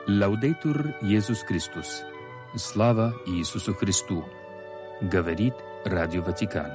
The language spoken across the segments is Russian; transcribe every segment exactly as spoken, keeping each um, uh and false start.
Лаудейтур Иисус Христос. Слава Иисусу Христу. Говорит Радио Ватикан.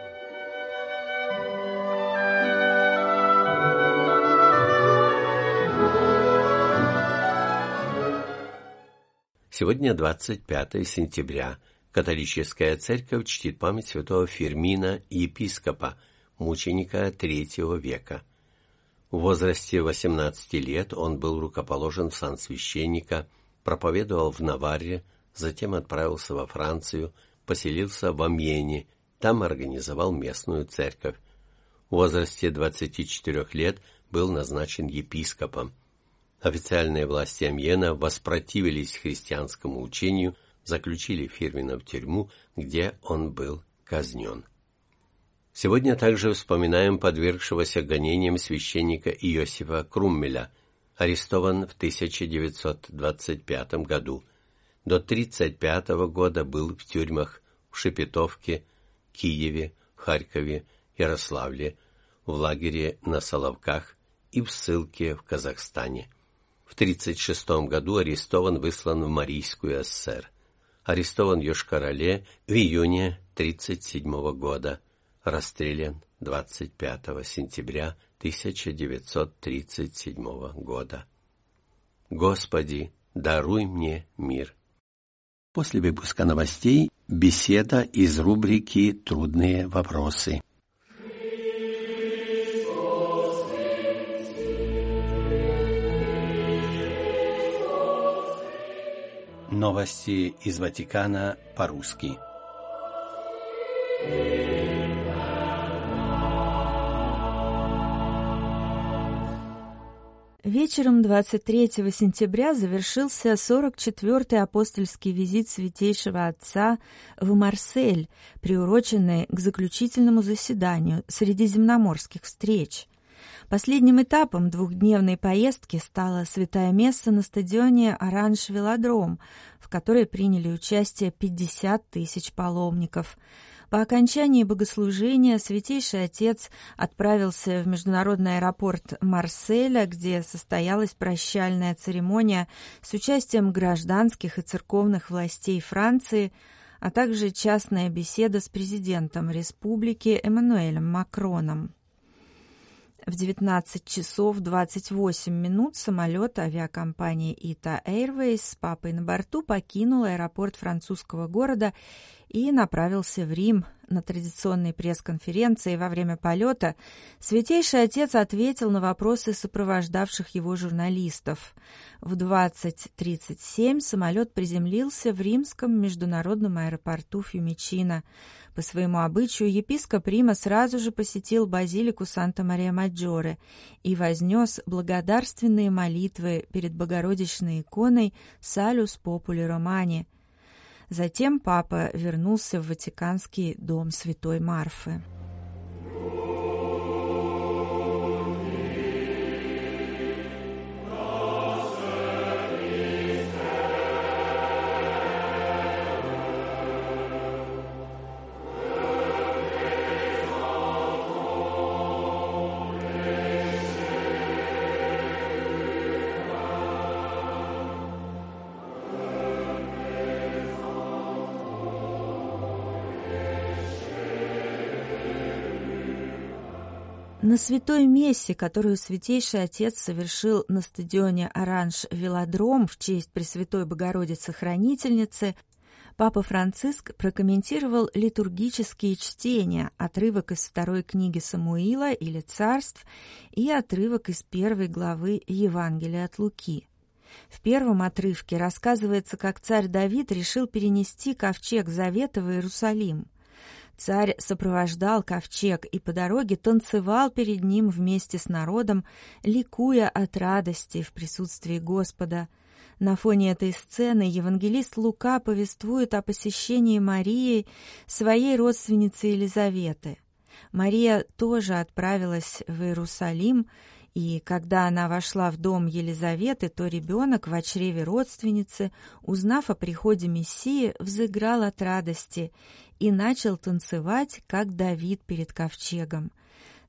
Сегодня двадцать пятое сентября. Католическая церковь чтит память святого Фирмина, епископа, мученика третьего века. В возрасте восемнадцати лет он был рукоположен в сан священника, проповедовал в Наварре, затем отправился во Францию, поселился в Амьене, там организовал местную церковь. В возрасте двадцати четырёх лет был назначен епископом. Официальные власти Амьена воспротивились христианскому учению, заключили Фирмина в тюрьму, где он был казнен. Сегодня также вспоминаем подвергшегося гонениям священника Иосифа Круммеля, арестован в тысяча девятьсот двадцать пятом году. До тридцать пятого года был в тюрьмах в Шепетовке, Киеве, Харькове, Ярославле, в лагере на Соловках и в ссылке в Казахстане. В тридцать шестом году арестован, выслан в Марийскую ССР. Арестован в Йошкар-Оле в июне тридцать седьмого года. Расстрелян двадцать пятого сентября тысяча девятьсот тридцать седьмого года. Господи, даруй мне мир. После выпуска новостей беседа из рубрики «Трудные вопросы». Новости из Ватикана по-русски. Вечером двадцать третьего сентября завершился сорок четвёртый апостольский визит Святейшего Отца в Марсель, приуроченный к заключительному заседанию средиземноморских встреч. Последним этапом двухдневной поездки стала святая месса на стадионе Оранж-Велодром, в которой приняли участие пятьдесят тысяч паломников. По окончании богослужения Святейший Отец отправился в международный аэропорт Марселя, где состоялась прощальная церемония с участием гражданских и церковных властей Франции, а также частная беседа с президентом республики Эммануэлем Макроном. В девятнадцать часов двадцать восемь минут самолет авиакомпании Ita Airways с папой на борту покинул аэропорт французского города и направился в Рим. На традиционной пресс-конференции во время полета Святейший Отец ответил на вопросы сопровождавших его журналистов. В двадцать тридцать семь самолет приземлился в римском международном аэропорту Фьюмичино. По своему обычаю епископ Рима сразу же посетил базилику Санта-Мария-Маджоре и вознес благодарственные молитвы перед Богородичной иконой «Салюс Попули Романи». Затем папа вернулся в Ватиканский дом Святой Марфы. На святой мессе, которую Святейший Отец совершил на стадионе Оранж-Велодром в честь Пресвятой Богородицы Хранительницы, Папа Франциск прокомментировал литургические чтения, отрывок из второй книги Самуила или Царств и отрывок из первой главы Евангелия от Луки. В первом отрывке рассказывается, как царь Давид решил перенести ковчег Завета в Иерусалим. Царь сопровождал ковчег и по дороге танцевал перед ним вместе с народом, ликуя от радости в присутствии Господа. На фоне этой сцены евангелист Лука повествует о посещении Марии своей родственницы Елизаветы. Мария тоже отправилась в Иерусалим, и когда она вошла в дом Елизаветы, то ребенок в чреве родственницы, узнав о приходе Мессии, взыграл от радости и начал танцевать, как Давид перед ковчегом.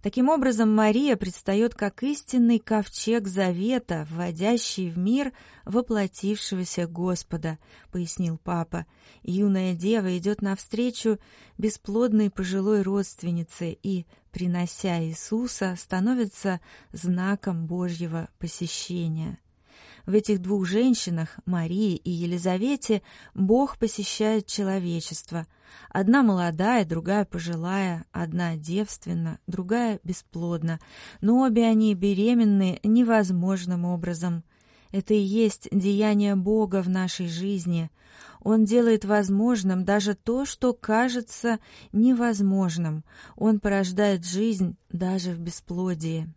Таким образом, Мария предстает как истинный ковчег завета, вводящий в мир воплотившегося Господа, пояснил папа. Юная дева идет навстречу бесплодной пожилой родственнице и, принося Иисуса, становится знаком Божьего посещения. В этих двух женщинах, Марии и Елизавете, Бог посещает человечество. Одна молодая, другая пожилая, одна девственна, другая бесплодна, но обе они беременны невозможным образом. Это и есть деяние Бога в нашей жизни. Он делает возможным даже то, что кажется невозможным. Он порождает жизнь даже в бесплодии.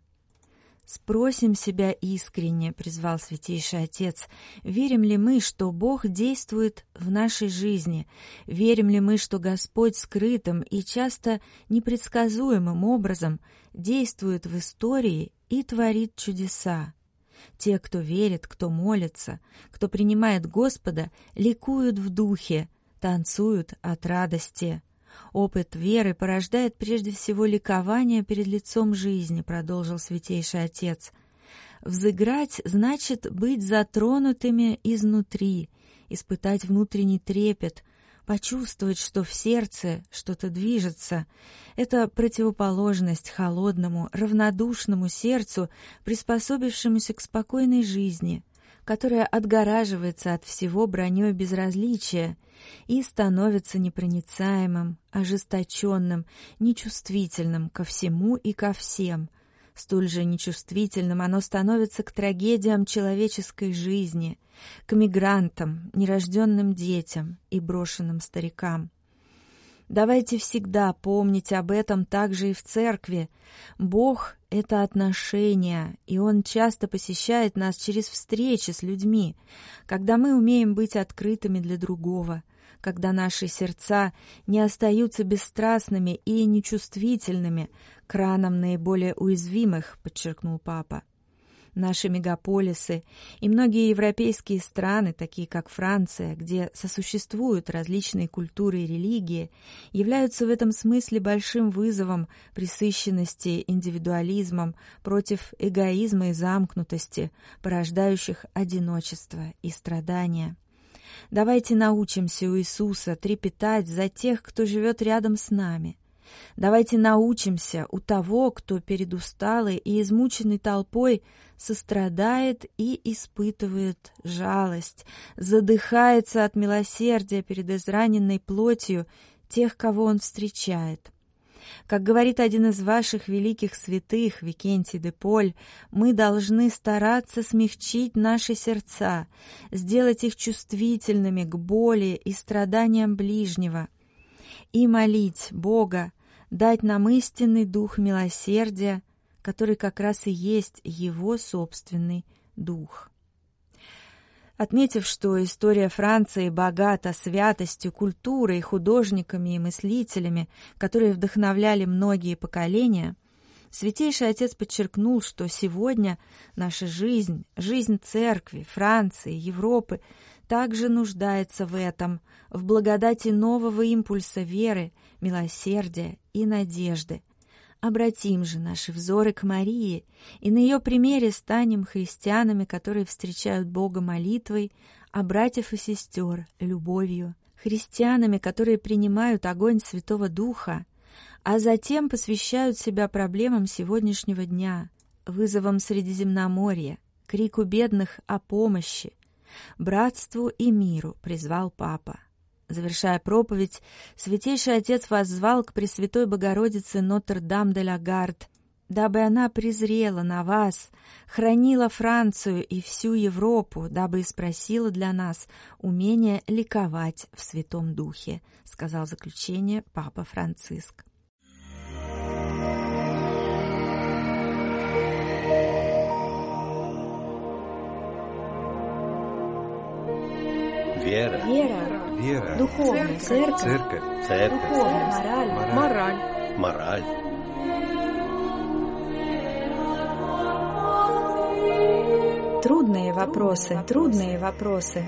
«Спросим себя искренне», — призвал Святейший Отец, «верим ли мы, что Бог действует в нашей жизни? Верим ли мы, что Господь скрытым и часто непредсказуемым образом действует в истории и творит чудеса? Те, кто верит, кто молится, кто принимает Господа, ликуют в духе, танцуют от радости». «Опыт веры порождает прежде всего ликование перед лицом жизни», — продолжил Святейший Отец. «Взыграть значит быть затронутыми изнутри, испытать внутренний трепет, почувствовать, что в сердце что-то движется. Это противоположность холодному, равнодушному сердцу, приспособившемуся к спокойной жизни, которое отгораживается от всего броней безразличия и становится непроницаемым, ожесточенным, нечувствительным ко всему и ко всем. Столь же нечувствительным оно становится к трагедиям человеческой жизни, к мигрантам, нерожденным детям и брошенным старикам. Давайте всегда помнить об этом также и в церкви. Бог — это отношения, и Он часто посещает нас через встречи с людьми, когда мы умеем быть открытыми для другого, когда наши сердца не остаются бесстрастными и нечувствительными к ранам наиболее уязвимых, подчеркнул папа. Наши мегаполисы и многие европейские страны, такие как Франция, где сосуществуют различные культуры и религии, являются в этом смысле большим вызовом пресыщенности индивидуализмом против эгоизма и замкнутости, порождающих одиночество и страдания. Давайте научимся у Иисуса трепетать за тех, кто живет рядом с нами. Давайте научимся у того, кто перед усталой и измученной толпой сострадает и испытывает жалость, задыхается от милосердия перед израненной плотью тех, кого он встречает. Как говорит один из ваших великих святых, Викентий де Поль, мы должны стараться смягчить наши сердца, сделать их чувствительными к боли и страданиям ближнего, и молить Бога дать нам истинный дух милосердия, который как раз и есть Его собственный дух. Отметив, что история Франции богата святостью, культурой, художниками и мыслителями, которые вдохновляли многие поколения, Святейший Отец подчеркнул, что сегодня наша жизнь, жизнь Церкви, Франции, Европы также нуждается в этом, в благодати нового импульса веры, милосердия и надежды. Обратим же наши взоры к Марии, и на ее примере станем христианами, которые встречают Бога молитвой, а братьев и сестер — любовью, христианами, которые принимают огонь Святого Духа, а затем посвящают себя проблемам сегодняшнего дня, вызовам Средиземноморья, крику бедных о помощи, братству и миру, призвал Папа. Завершая проповедь, Святейший Отец воззвал к Пресвятой Богородице Нотр-Дам-де-ла-Гард, дабы она презрела на вас, хранила Францию и всю Европу, дабы испросила для нас умение ликовать в Святом Духе, сказал в заключение Папа Франциск. Вера. Вера. Вера. Духовная. Церковь. Церковь. Церковь. Духовная. Мораль. Мораль. Мораль. Трудные вопросы. Трудные вопросы.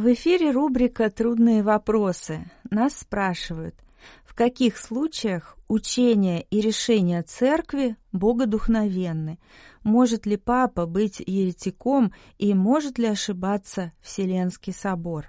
В эфире рубрика «Трудные вопросы». Нас спрашивают, в каких случаях учение и решения церкви богодухновенны? Может ли папа быть еретиком и может ли ошибаться Вселенский собор?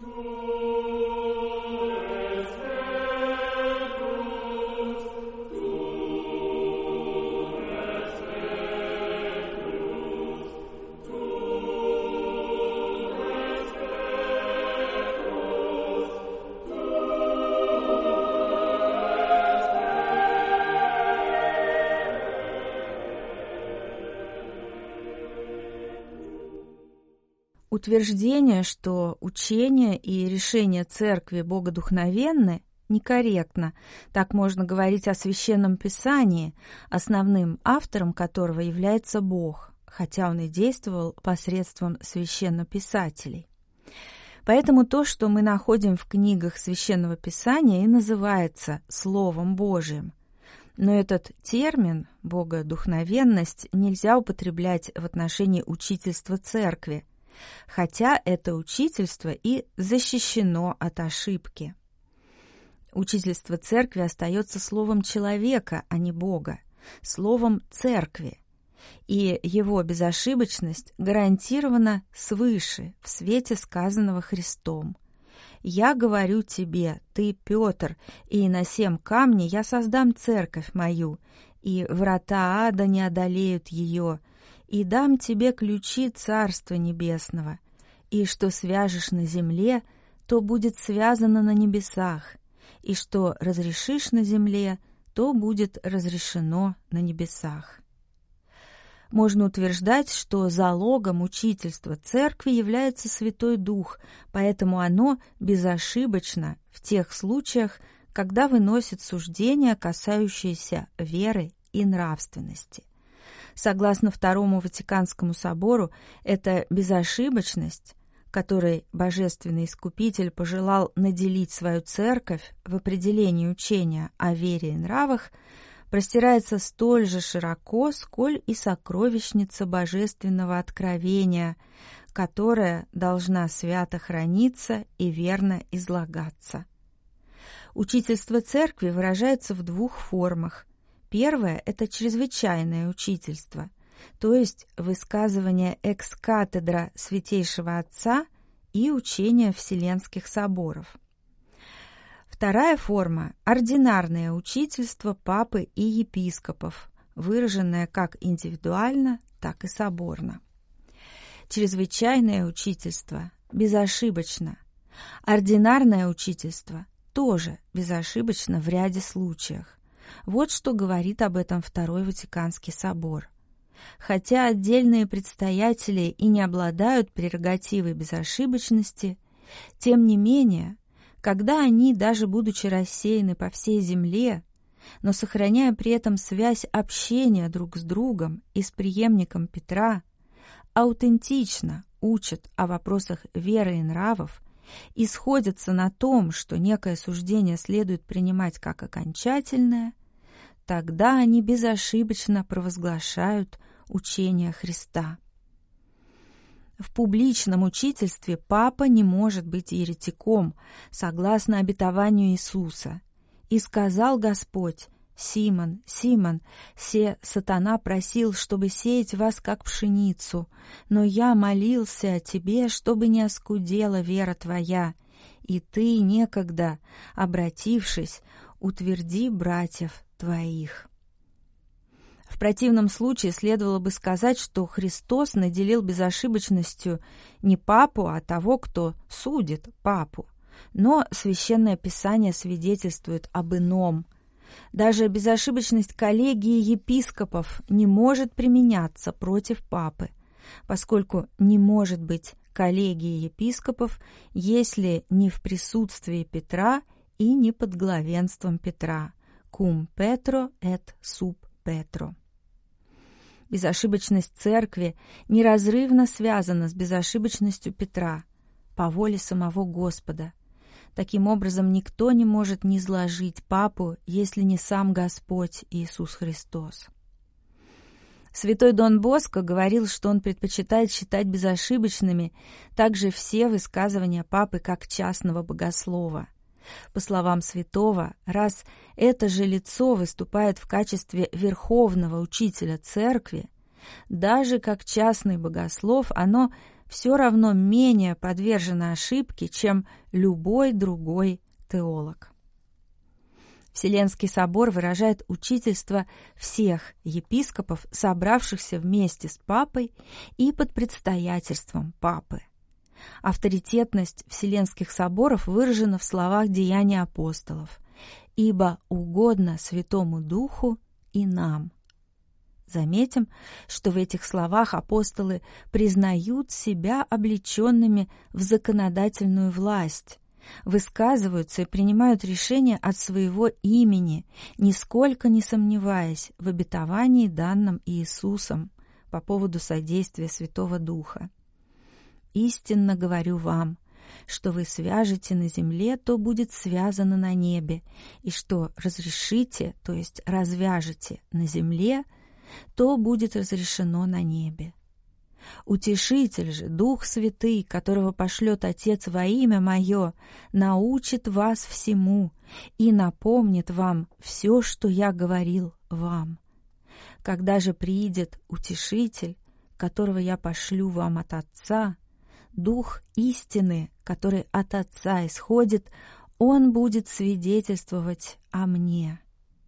Утверждение, что учение и решения церкви богодухновенны, некорректно. Так можно говорить о Священном Писании, основным автором которого является Бог, хотя он и действовал посредством священнописателей. Поэтому то, что мы находим в книгах Священного Писания, и называется Словом Божиим. Но этот термин «богодухновенность» нельзя употреблять в отношении учительства церкви, хотя это учительство и защищено от ошибки. Учительство церкви остается словом человека, а не Бога, словом церкви, и его безошибочность гарантирована свыше в свете сказанного Христом. «Я говорю тебе, ты, Петр, и на сем камне я создам церковь мою, и врата ада не одолеют ее, и дам тебе ключи Царства Небесного, и что свяжешь на земле, то будет связано на небесах, и что разрешишь на земле, то будет разрешено на небесах». Можно утверждать, что залогом учительства церкви является Святой Дух, поэтому оно безошибочно в тех случаях, когда выносит суждения, касающиеся веры и нравственности. Согласно Второму Ватиканскому собору, эта безошибочность, которой Божественный Искупитель пожелал наделить свою церковь в определении учения о вере и нравах, простирается столь же широко, сколь и сокровищница божественного откровения, которая должна свято храниться и верно излагаться. Учительство церкви выражается в двух формах. Первое – это чрезвычайное учительство, то есть высказывание экс-катедра Святейшего Отца и учение Вселенских соборов. Вторая форма – ординарное учительство папы и епископов, выраженное как индивидуально, так и соборно. Чрезвычайное учительство безошибочно. Ординарное учительство тоже безошибочно в ряде случаев. Вот что говорит об этом Второй Ватиканский собор. Хотя отдельные предстоятели и не обладают прерогативой безошибочности, тем не менее, когда они, даже будучи рассеяны по всей земле, но сохраняя при этом связь общения друг с другом и с преемником Петра, аутентично учат о вопросах веры и нравов и сходятся на том, что некое суждение следует принимать как окончательное, тогда они безошибочно провозглашают учение Христа. В публичном учительстве папа не может быть еретиком, согласно обетованию Иисуса. «И сказал Господь: Симон, Симон, се сатана просил, чтобы сеять вас как пшеницу, но я молился о тебе, чтобы не оскудела вера твоя, и ты некогда, обратившись, утверди братьев твоих». В противном случае следовало бы сказать, что Христос наделил безошибочностью не папу, а того, кто судит папу. Но Священное Писание свидетельствует об ином. Даже безошибочность коллегии епископов не может применяться против папы, поскольку не может быть коллегии епископов, если не в присутствии Петра и не под главенством Петра. «Cum Petro et sub Petro». Безошибочность церкви неразрывно связана с безошибочностью Петра по воле самого Господа. Таким образом, никто не может низложить папу, если не сам Господь Иисус Христос. Святой Дон Боско говорил, что он предпочитает считать безошибочными также все высказывания папы как частного богослова. По словам святого, раз это же лицо выступает в качестве верховного учителя церкви, даже как частный богослов оно все равно менее подвержено ошибке, чем любой другой теолог. Вселенский собор выражает учительство всех епископов, собравшихся вместе с папой и под предстоятельством папы. Авторитетность Вселенских соборов выражена в словах Деяний апостолов: «Ибо угодно Святому Духу и нам». Заметим, что в этих словах апостолы признают себя облеченными в законодательную власть, высказываются и принимают решения от своего имени, нисколько не сомневаясь в обетовании, данном Иисусом по поводу содействия Святого Духа. «Истинно говорю вам, что вы свяжете на земле, то будет связано на небе, и что разрешите, то есть развяжете на земле, то будет разрешено на небе. Утешитель же, Дух Святый, которого пошлет Отец во имя Мое, научит вас всему и напомнит вам все, что Я говорил вам. Когда же приидет Утешитель, которого Я пошлю вам от Отца, Дух истины, который от Отца исходит, Он будет свидетельствовать о Мне.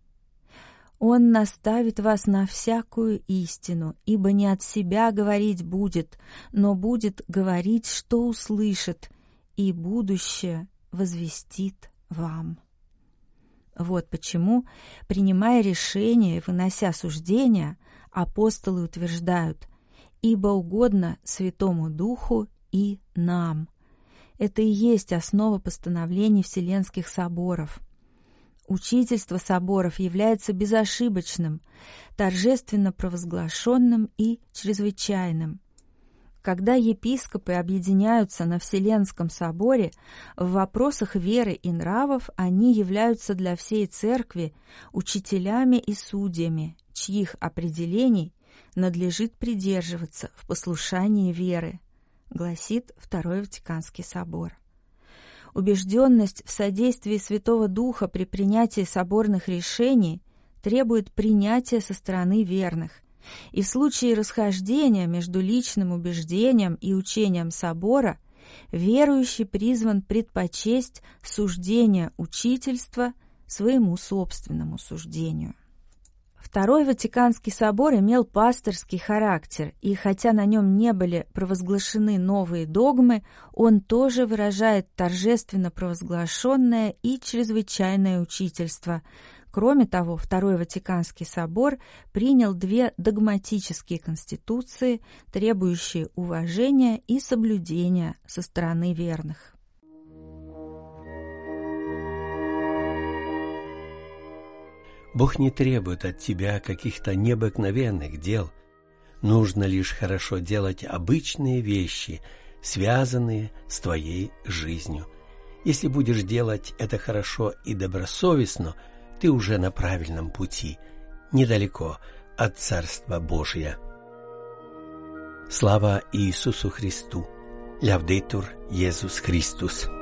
Он наставит вас на всякую истину, ибо не от себя говорить будет, но будет говорить, что услышит, и будущее возвестит вам». Вот почему, принимая решения и вынося суждения, апостолы утверждают: «Ибо угодно Святому Духу и нам». Это и есть основа постановлений Вселенских соборов. Учительство соборов является безошибочным, торжественно провозглашенным и чрезвычайным. Когда епископы объединяются на Вселенском соборе, в вопросах веры и нравов они являются для всей церкви учителями и судьями, чьих определений надлежит придерживаться в послушании веры, гласит Второй Ватиканский собор. Убежденность в содействии Святого Духа при принятии соборных решений требует принятия со стороны верных, и в случае расхождения между личным убеждением и учением собора верующий призван предпочесть суждение учительства своему собственному суждению. Второй Ватиканский собор имел пасторский характер, и хотя на нем не были провозглашены новые догмы, он тоже выражает торжественно провозглашенное и чрезвычайное учительство. Кроме того, Второй Ватиканский собор принял две догматические конституции, требующие уважения и соблюдения со стороны верных. Бог не требует от тебя каких-то необыкновенных дел. Нужно лишь хорошо делать обычные вещи, связанные с твоей жизнью. Если будешь делать это хорошо и добросовестно, ты уже на правильном пути, недалеко от Царства Божия. Слава Иисусу Христу! Лявдетур Иисус Христос!